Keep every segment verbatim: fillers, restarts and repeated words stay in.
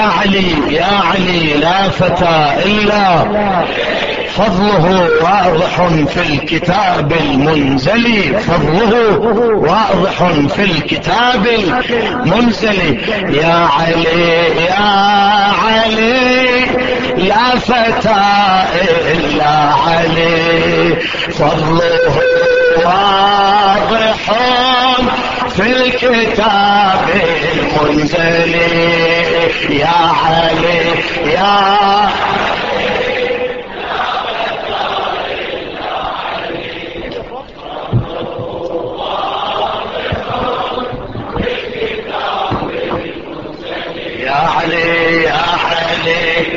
علي يا علي لا فتى إلا فضله واضح في الكتاب المنزل، فضله واضح في الكتاب المنزل. يا علي يا علي لا فتى إلا علي، فضله واضح في الكتاب المنزل. يا علي يا يا علي يا علي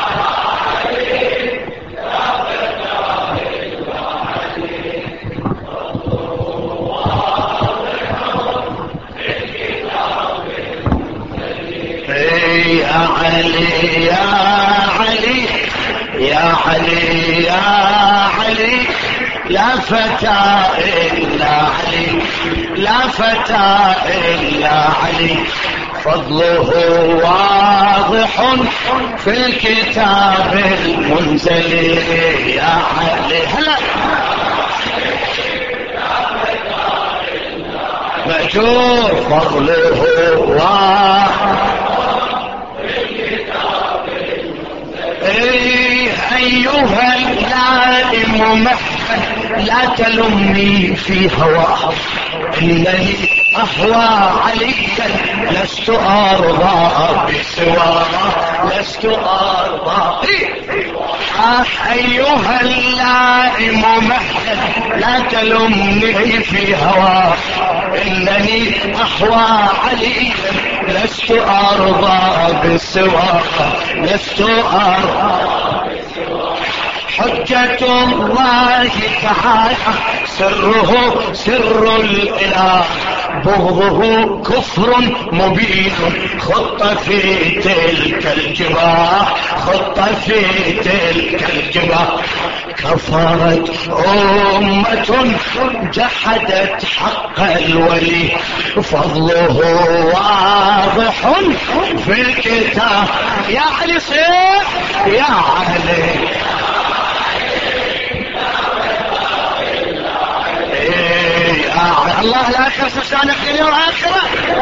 يا علي يا علي يا علي يا علي لا فتى إلا علي، لا فتى إلا علي، فضله واضح في الكتاب المنزل. يا علي هلا مأجور، فضله واضح أيها اللائم محن لا تلمني في هواه، إنني أهوى عليا لست أرضى بسواه، لست أرضى. آه أيها اللائم محن لا تلمني في هواه، إنني أهوى عليا لست أرضى بسواه، لست أرضى. حجة الله تعالى سره سر الإله، بغضه كفر مبين خط في تلك الجباه، خط في تلك الجباه. كفرت أمة جحدت حق الولي، فضله واضح في الكتاب. يا علي صيح يا علي الله لا يخص لسانك اليوم آخرة،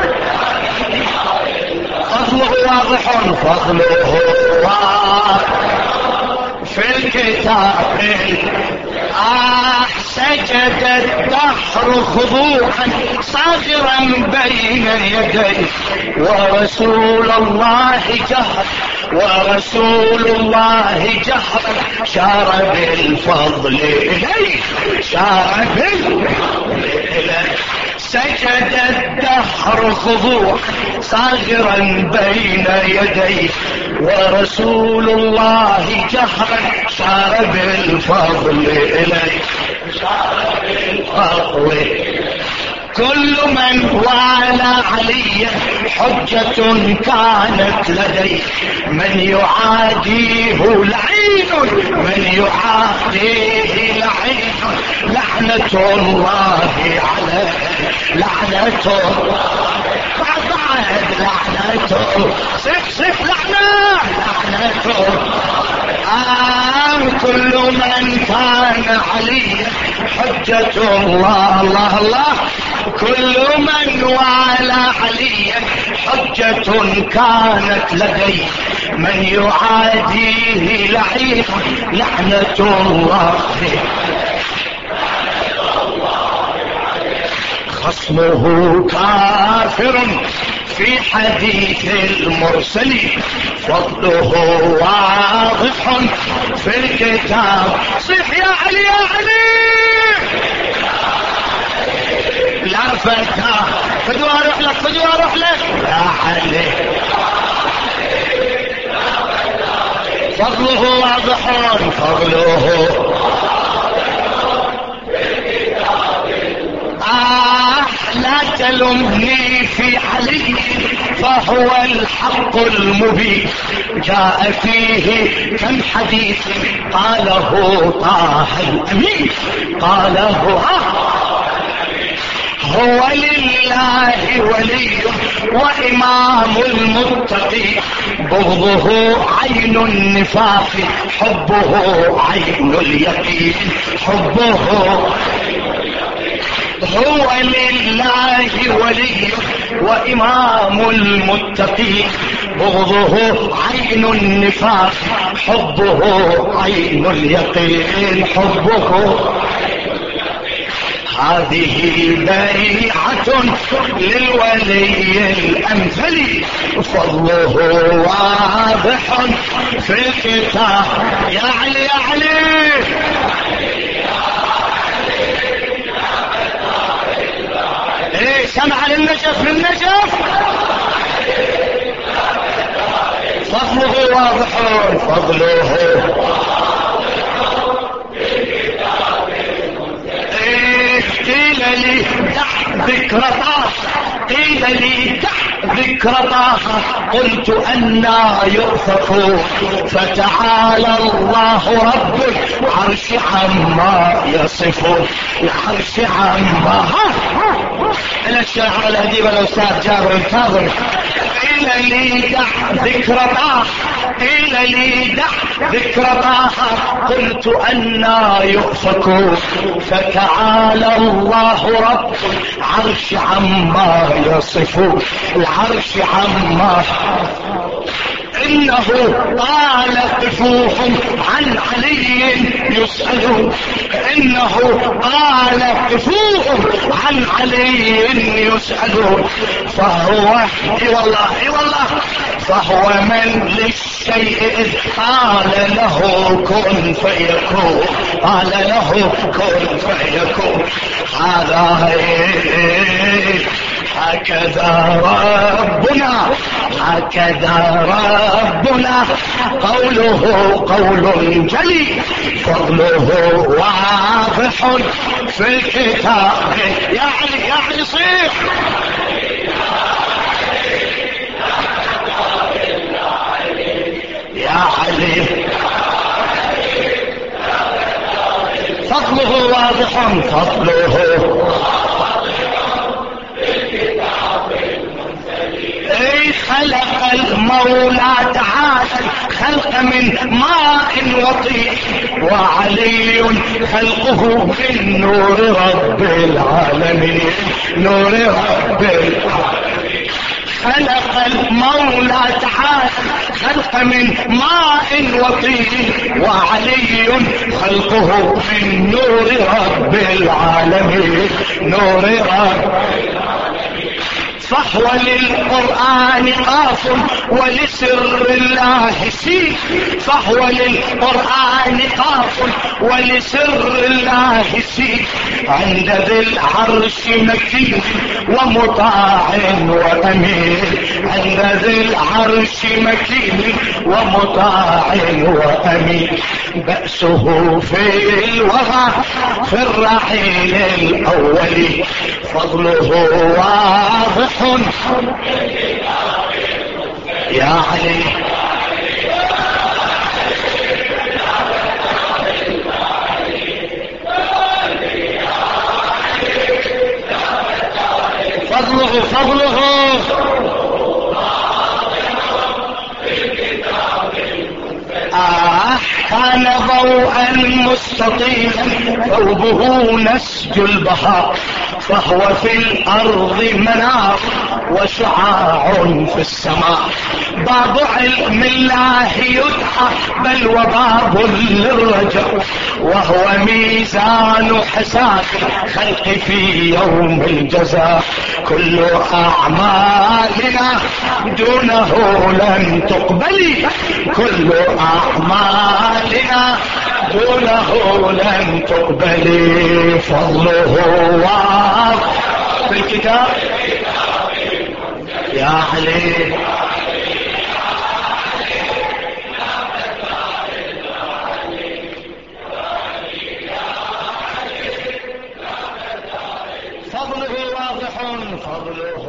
فضله واضح، فضله واضح في الكتاب. آه سجد الدهر خضوعا صاغرا بين يديه، ورسول الله جهر، ورسول الله جهر شار بالفضل إليه، شار بالفضل إليه. سجد الدهر خضوعا صاغرا بين يديه، ورسول الله جهرا شار بالفضل إليه، شار بالفضل. كل من والى عليا حجة كانت لديه، من يعاديه لعين، من يعاديه لعين، لعنة الله عليه، لعنة الله بعد لعنته، صف صف لعنة لعنته. آه كل من كان عليا حجة الله الله الله، كل من والى عليا حجة كانت لديه، من يعاديه لعين، لعنة الله. خصمه كافر في حديث المرسل، فضله واضح في الكتاب. صيح يا علي يا علي لا فتى، فدوا اروح لك، فدوا اروح لك يا علي، فضله واضح، فضله. آه لا تلمني في علي فهو الحق المبين، جاء فيه كم حديث قاله طه الأمين، قاله هو لله ولي وإمام المتقين، بغضه عين النفاق، حبه عين اليقين، حبه هو لله ولي وإمام المتقين، بغضه عين النفاق، حبه عين اليقين، حبه. هذه بيعة للولي الأمثل، فضله واضح في الكتاب. يا علي يا علي ايه سمع للنجف للنجف، فضله واضح، فضله قيل لي دع ذكر طه، قيل لي دع ذكر طه، قلت أنا يؤفك، فتعالى الله رب العرش عما يصفون، العرش عما. إلى الشاعر الأديب الأستاذ جابر الكاظمي. قيل لي دع ذكر طه، قيل لي دع ذكر طه، قلت أنا يؤفك، فتعالى الله رب العرش عما يصفون، العرش عما. إنه طال قفوهم عن علي يسألون، إنه طال قفوهم عن علي يسألون، فهو اي والله اي والله فهو من للشيء إذ قال له كن فيكون، قال له كن فيكون. هذا هكذا ربنا، هكذا ربنا، قوله قول جلي، فضله واضح في الكتاب. يا علي يا علي صيح، يا علي فضله واضح، فضله خلق المولى تعالى خلق من ماء وطين، وعلي خلقه من نور رب العالمين، نور رب العالمين. خلق المولى تعالى خلق من ماء وطين، وعلي خلقه من نور رب العالمين، نور رب. فهو للقرآن قاف ولسر الله سين، فهو للقرآن قاف ولسر الله سين، عند ذي العرش مكين ومطاع وأمين، عند ذي العرش مكين ومطاع وأمين. بأسه في الوغى في الرحيل الأول، فضله واضح. يا علي فضله فضله آه كان ضوءا مستطيلا، ثوبه نسج البهار، فهو في الأرض منار وشعاع في السماء. باب علم الله يدعى بل وباب للرجاء، وهو ميزان حساب الخلق في يوم الجزاء. كل أعمالنا دونه لن تقبل، كل أعمالنا دونه لن تقبل، فضله واضح في الكتاب. يا علي فضله واضح، فضله